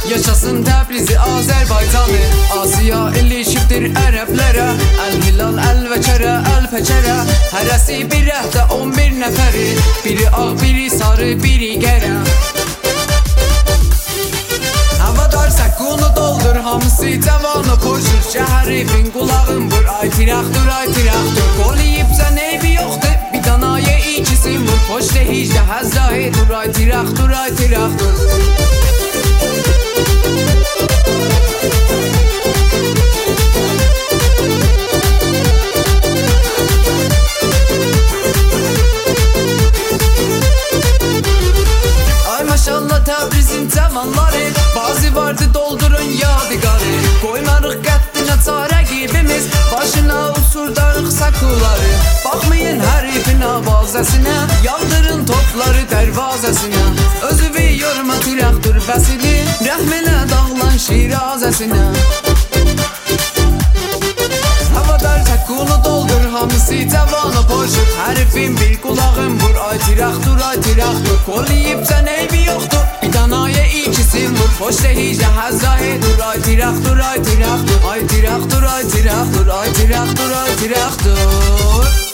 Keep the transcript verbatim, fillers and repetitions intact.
Yaşasın Təbrizi, Azərbaycanı. Asiya ilişibdir ərəblərə. Əl-hilal, əl-vəkərə, əl-fəkərə. Hərəsi bir əhdə on bir nəfəri. Biri ağ, biri sarı, biri qərə. Havadar səkkunu doldur, hamısı cavanı poşur. Şəhərifin qulağın vur, ay tiraqdur, ay tiraqdur. Qol yiyibsən eybi yoxdur, bir danaya ikisin vur. Poşdə hicdə həzdahi dur, ay tiraqdur, ay tiraqdur. Maşallah Təbrizin cavanları, bazı vardı doldurun yadigarı. Qoymarıq qəddinə çarə qibimiz, başına usurdarıq sakuları. Baxmayın hərifin avazəsinə, yağdırın topları dərvazəsinə. Özüvi yorma tiraqdır bəsini, rəhminə dağlan şirazəsinə. Havadar səkkunu doldur, hamısı cavanı poşur. Hərifin bir qulağın vur, ay tiraqdur, ay tiraqdur. Qol yiyibsən eybi yoxdur, bir danaya ikisin vur. Poşdə hicdə həzdahi dur, ay tiraqdur, ay tiraqdur. Ay tiraqdur, ay tiraqdur, ay tiraqdur, ay tiraqdur.